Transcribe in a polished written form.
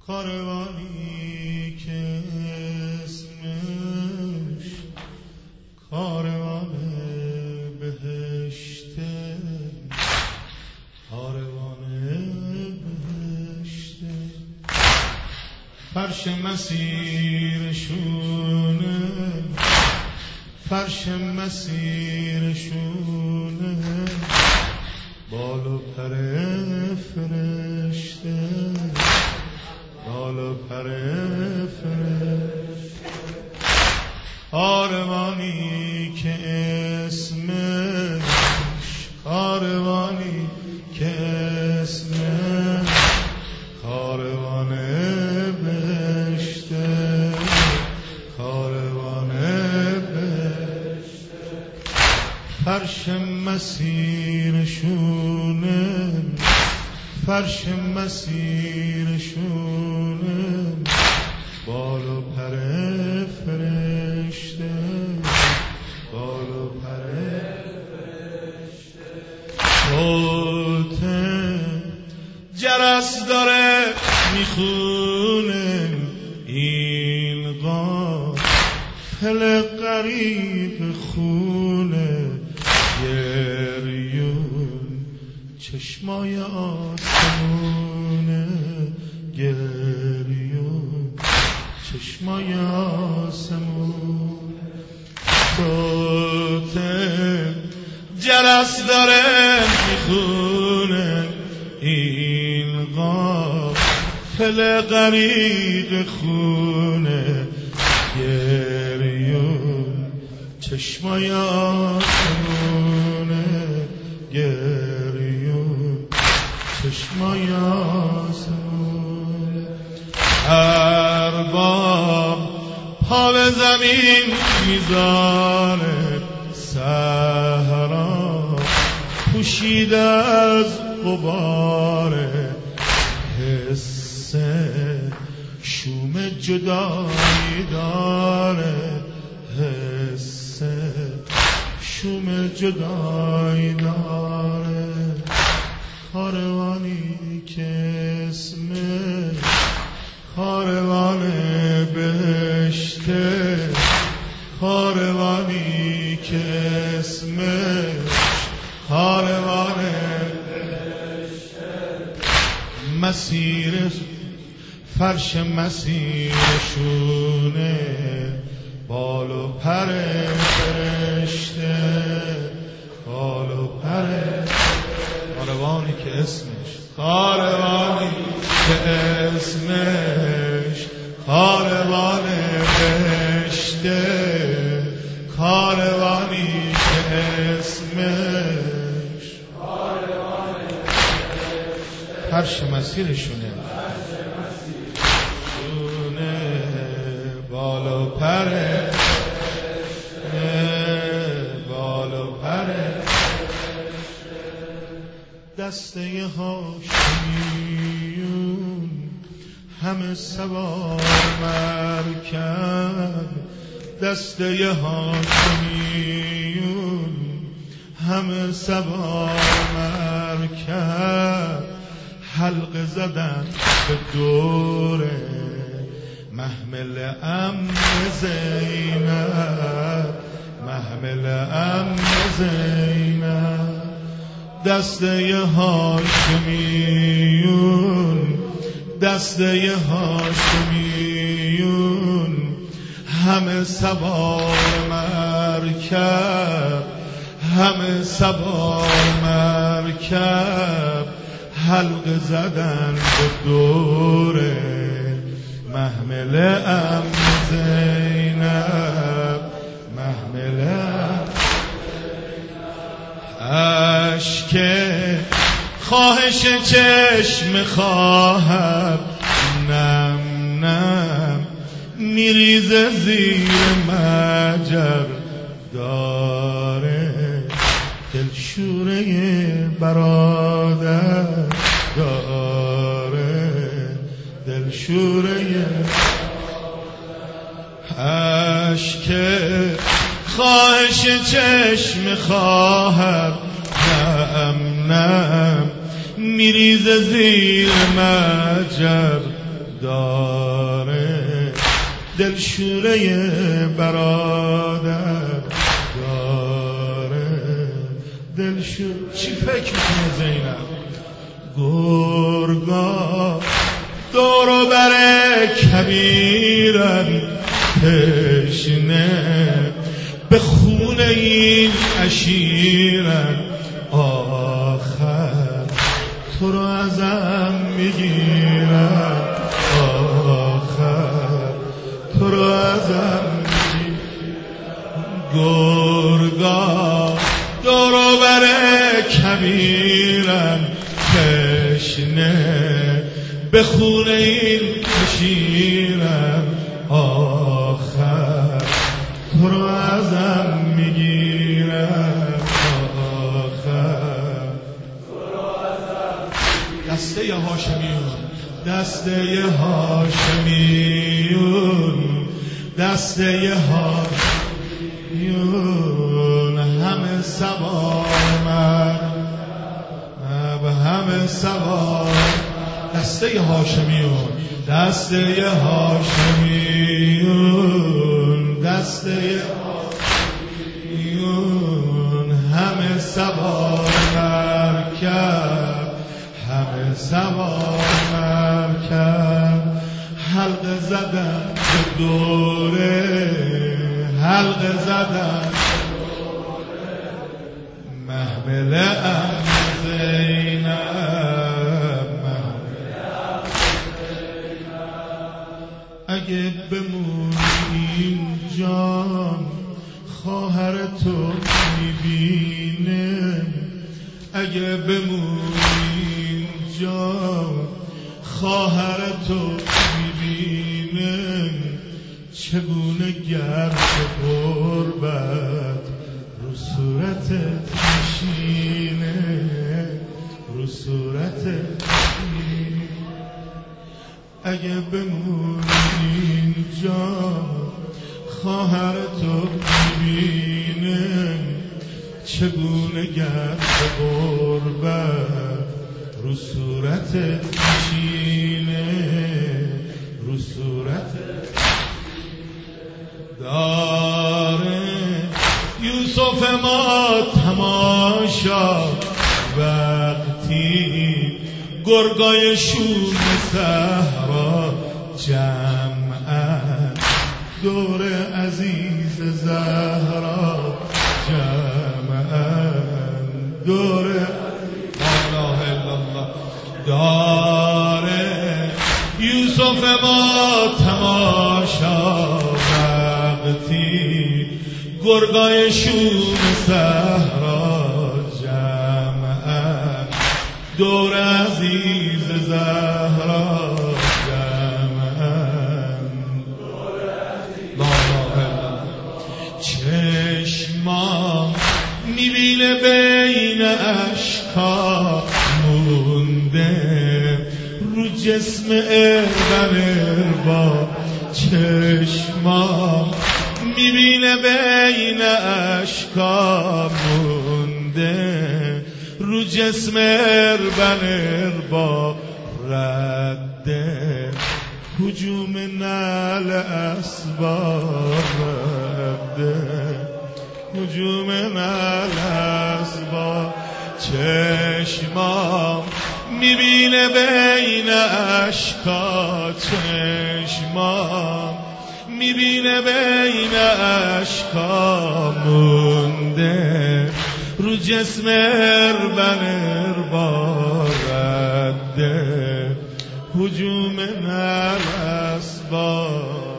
کاروانی که اسمش کاروان بهشته، کاروان بهشته، فرش مسیرشونه، فرش مسیرشونه، بال و پر فرشته، بال و پر فرشته، کاروانی که اسمش کاروانی که اسمش کاروان بهشته، کاروان بهشته، فرش مسیرشونه، فرش مسیرشونه، بال و پر فرشته، بال و پر فرشته، صوته جرس داره میخونه، این قافله غریب خونه، گریون چشمای آسمونه، گریون چشمای آسمونه، صوت جرس داره میخونه، این قافله غریق خونه، گریون چشمای آسمونه، گریون چشمای آسمونه، ارباب پا به زمین میذاره، صحرا پوشیده از غباره، حس شوم جدایی داره، حس شوم جدایی داره، کاروانی که اسمش کاروان بهشته، کاروانی که اسمش کاروان بهشته، مسیر فرش مسیرشونه، بال و پر فرشته، بال و پر، کاروانی که اسمش کاروانی که اسمش کاروان بهشته، کاروانی که اسمش کاروان بهشته، فرش مسیرشونه، بال و پر، بال و پر، دسته هاشمیون همه سوار مرکب، دسته هاشمیون همه سوار مرکب، حلقه زدن به دوره محمل امن زینب، محمل امن زینب، دسته هاشمیون، دسته هاشمیون همه سوار مرکب، همه سوار مرکب، حلقه زدن به دوره محمل امن زینب، محمل امن زینب، اشک خواهش چشم خواهر نم نم میریزه زیر مجر داره، دلشوره برادر داره، دلشوره اشک خواهش چشم خواهر نم نم میریزه زیر مجر داره دلشوره برادر داره دلشوره. چی فکر میکنه زینب؟ گرگا دورو بر کبیرن تشنه به خون این عشیرن آخر تو رو ازم میگیرن آخر تو رو ازم میگیرن. گرگا دورو بر کبیرن تشنه به خون این عشیرن آخر تو رو ازم میگیرن آخر تو رو ازم. دسته هاشمیون دسته هاشمیون دسته هاشمیون همه سوار همه سوار. دسته هاشمیون دسته هاشمیون دسته هاشمیون همه سوار مرکب همه سوار مرکب حلقه زدن به دوره حلقه زدن محمل ام اگه بمونی اینجا خواهر تو میبینه اگه بمونی اینجا خواهر تو میبینه چگونه گرد غربت رو صورتت میشینه رو صورتت میشینه. اگه بمونی اینجا خواهر تو میبینه چگونه گرد غربت رو صورتت میشینه رو صورتت داره یوسف ما تماشا وقتی گرگای شوم صحرا جمعن دور عزیز زهرا جمعن دور لا اله الا الله داره یوسف ما تماشا وقتی گرگای شوم صحرا جمعن دور عزیز زهرا جمعن لا اله الا چشمام میبینه بین اشکا مونده رو جسم اربن اربا چشمام میبینه بین اشکا مونده رو جسم اربن اربا رده هجوم نعل اسباب رده هجوم نعل اسباب چشمام میبینه بین اشکا چشمام میبینه بین اشکا مونده رو جسم اربن اربا رده هجوم نعل اسباب